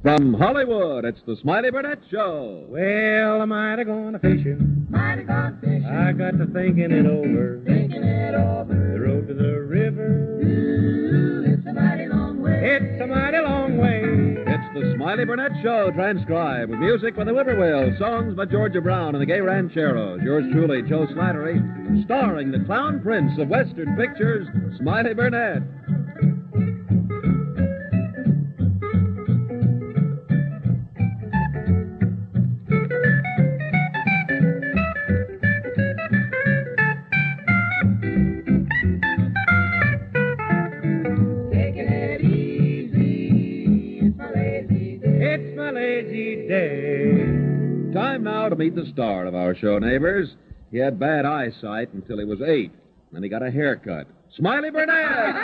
From Hollywood, it's the Smiley Burnett Show. Well, I might have gone fishing. I got to thinking it over. The road to the river. Ooh, it's a mighty long way. It's a mighty long way. It's the Smiley Burnett Show, transcribed with music by the Whippoorwills, songs by Georgia Brown and the Gay Rancheros. Yours truly, Joe Slattery, starring the clown prince of Western pictures, Smiley Burnett. Time now to meet the star of our show, neighbors. He had bad eyesight until he was 8. Then he got a haircut. Smiley Burnett!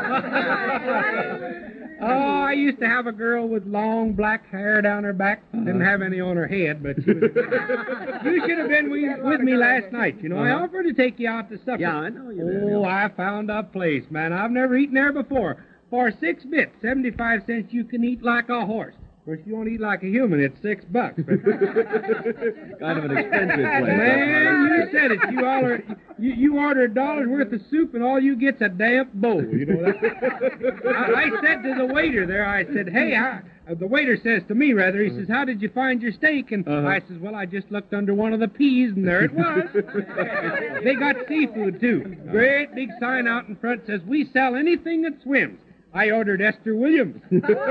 Oh, I used to have a girl with long black hair down her back. Didn't have any on her head, but she was... You should have been with me last night. You know, I offered to take you out to supper. Yeah, I know you did. Oh, I found a place, man. I've never eaten there before. For 6 bits, 75 cents, you can eat like a horse. Of course, you don't eat like a human. It's $6. Kind of an expensive place. Man, you said it. You order $1 worth of soup, and all you get's a damp bowl. You know that? I said to the waiter there, I said, hey, the waiter says to me, rather, he says, how did you find your steak? And I says, well, I just looked under one of the peas, and there it was. They got seafood, too. Great big sign out in front says, we sell anything that swims. I ordered Esther Williams.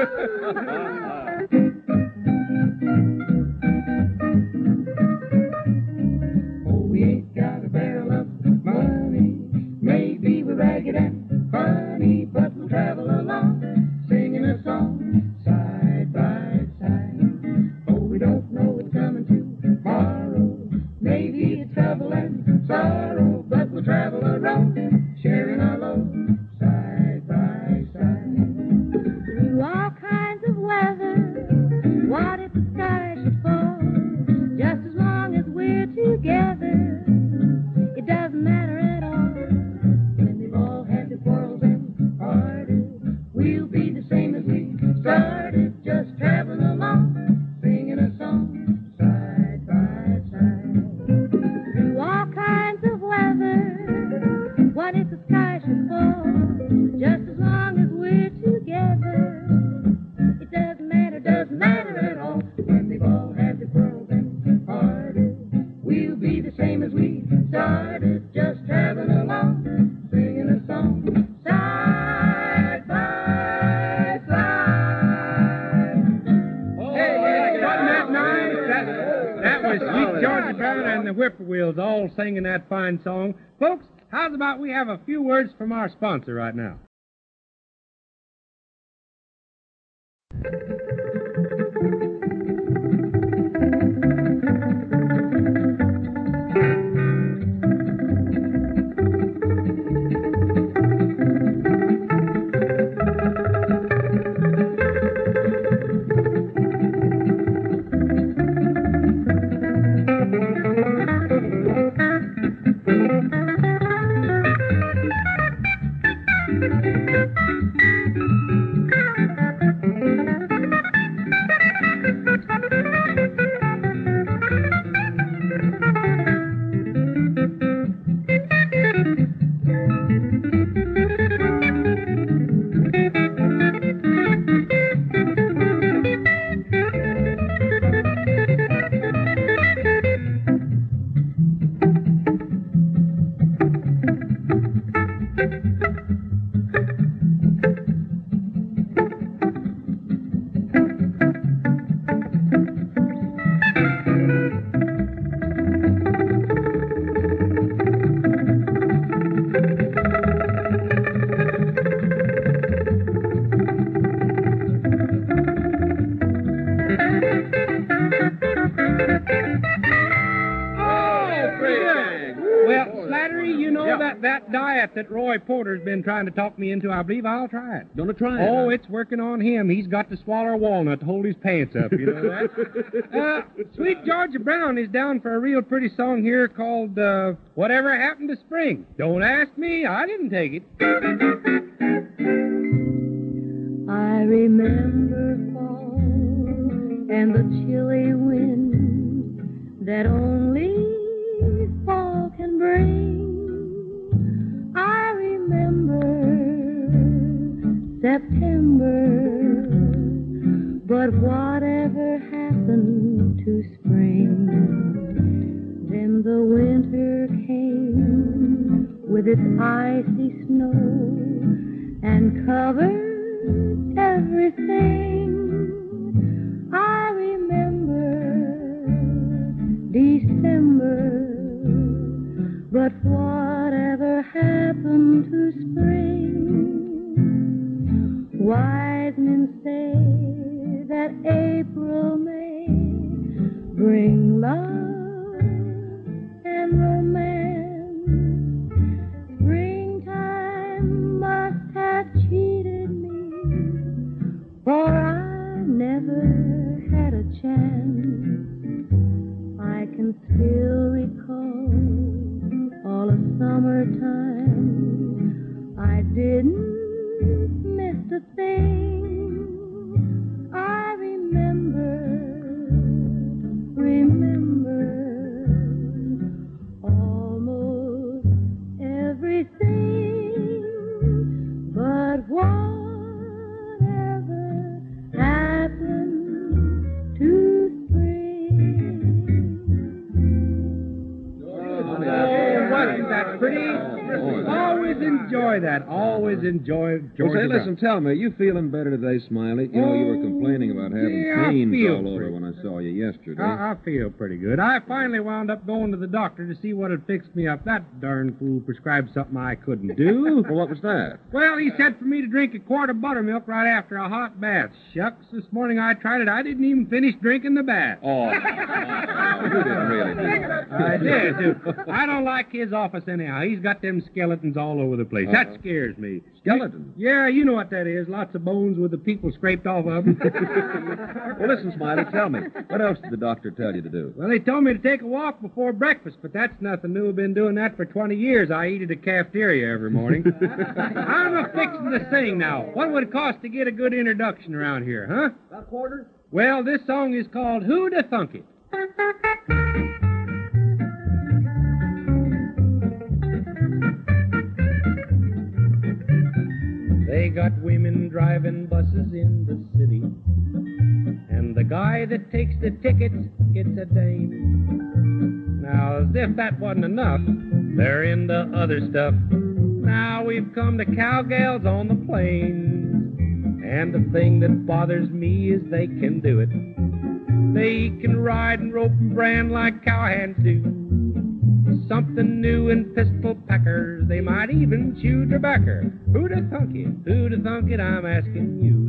Oh, we ain't got a barrel of money. Maybe we're ragged and funny, but we'll travel along, singing a song, side by side. Oh, we don't know what's coming tomorrow. Maybe it's trouble and sorrow, but we'll travel along, sharing our load, side by side. Through all kinds of weather, what if the sky should fall? Just as long as we're together, it doesn't matter at all. When we've all had the quarrels and parted, we'll be the same as we started, just traveling along, singing a song, side by side. Through all kinds of weather, what if the sky should fall? Just as long as we're together, it doesn't matter at all. When we've all had the quarrels and parted, we'll be the same as we started, just traveling along, singing a song, side by side. Hey, wasn't that nice? That was Sweet Georgia Brown and the Whippoorwills all singing that fine song. Folks, how's about we have a few words from our sponsor right now? That diet that Roy Porter's been trying to talk me into, I believe I'll try it. Gonna try it? Oh, it's working on him. He's got to swallow a walnut to hold his pants up, you know that? Sweet Georgia Brown is down for a real pretty song here called, Whatever Happened to Spring. Don't ask me, I didn't take it. I remember fall and the chilly wind that only fall can bring. I remember September, but whatever happened to spring? Then the winter came with its icy snow and covered everything. I remember December, but whatever happened to spring? Wise men say that April, May bring love and romance. Springtime must have cheated me, for I never had a chance. I can still recall all of summertime. I didn't miss a thing. I remember almost everything, but whatever happened to spring? Wasn't that pretty? Always enjoy that. Always enjoy Georgia Well, say, Brown. listen, tell me, are you feeling better today, Smiley? You know, you were complaining about having yeah, I pains feel all over pretty- when I saw you yesterday. I feel pretty good. I finally wound up going to the doctor to see what had fixed me up. That darn fool prescribed something I couldn't do. Well, what was that? Well, he said for me to drink a quart of buttermilk right after a hot bath. Shucks, this morning I tried it. I didn't even finish drinking the bath. Oh, you didn't really do that. I did, too. I don't like his office anyhow. He's got them skeletons all over the place. That scares me. Skeletons? Yeah, you know what that is. Lots of bones with the people scraped off of them. Well, listen, Smiley, tell me, what else did the doctor tell you to do? Well, they told me to take a walk before breakfast, but that's nothing new. I've been doing that for 20 years. I eat at a cafeteria every morning. I'm a fixing to sing now. What would it cost to get a good introduction around here, huh? A quarter? Well, this song is called Who'd Ha Thunk It? They got women driving buses in the city, and the guy that takes the tickets gets a dame. Now, as if that wasn't enough, they're into other stuff. Now we've come to cowgirls on the plains, and the thing that bothers me is they can do it. They can ride and rope and brand like cowhands do. Something new in pistol packers, they might even chew tobacco. Who'd ha thunk it? Who'd ha thunk it? I'm asking you.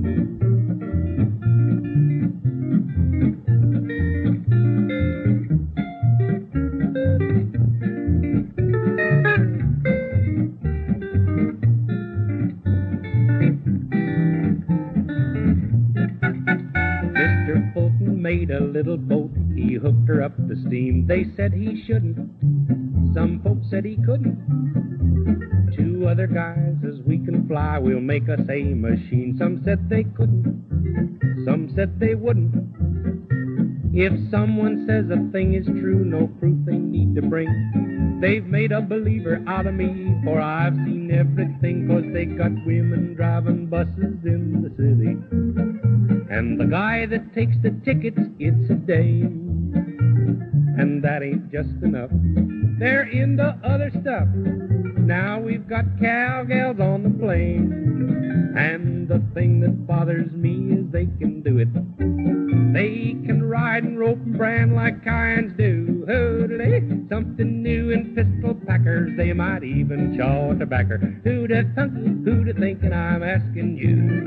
Mr. Fulton made a little boat, he hooked her up to steam. They said he shouldn't, some folks said he couldn't. Two other guys, as we can fly, we'll make us a machine. Some said they couldn't, some said they wouldn't. If someone says a thing is true, no proof they need to bring. They've made a believer out of me, for I've seen everything, 'cause they got women driving buses in the city. And the guy that takes the tickets gets a dame. And that ain't just enough, they're into other stuff. Now we've got cowgirls on the plain, and the thing that bothers me is they can do it. They can ride and rope and brand like cowhands do. Hoodly, something new in pistol packers, they might even chaw tobacco. Who'd ha thunk it? Who'd ha thinkin'? I'm asking you.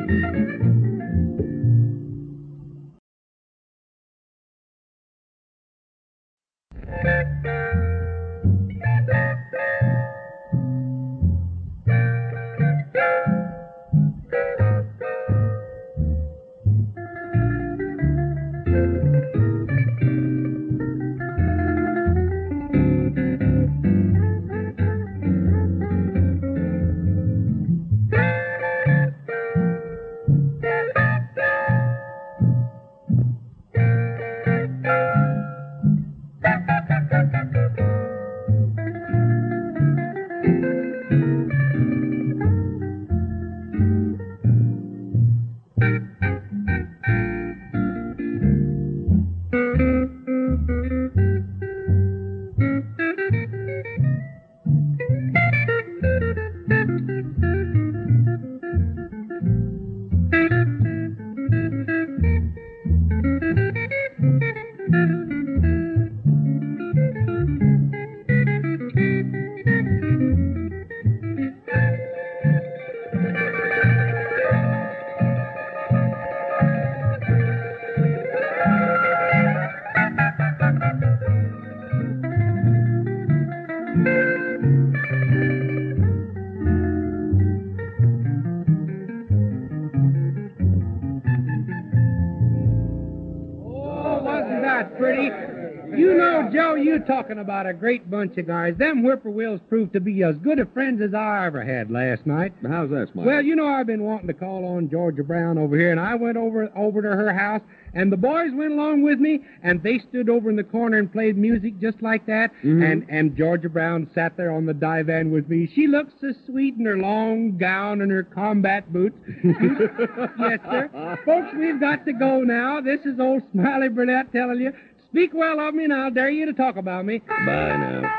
that's pretty. You know, Joe, you talking about a great bunch of guys. Them whippoorwills proved to be as good of friends as I ever had last night. How's that, Smiley? Well, you know, I've been wanting to call on Georgia Brown over here, and I went over to her house, and the boys went along with me, and they stood over in the corner and played music just like that, and Georgia Brown sat there on the divan with me. She looked so sweet in her long gown and her combat boots. Yes, sir. Folks, we've got to go now. This is old Smiley Burnett telling you. Speak well of me, and I'll dare you to talk about me. Bye now.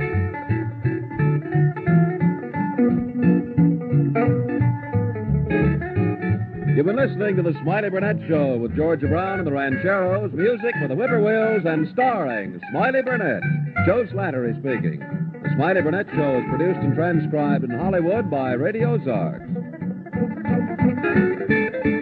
You've been listening to the Smiley Burnett Show with Georgia Brown and the Rancheros, music for the Whippoorwills, and starring Smiley Burnett. Joe Slattery speaking. The Smiley Burnett Show is produced and transcribed in Hollywood by Radio Ozarks.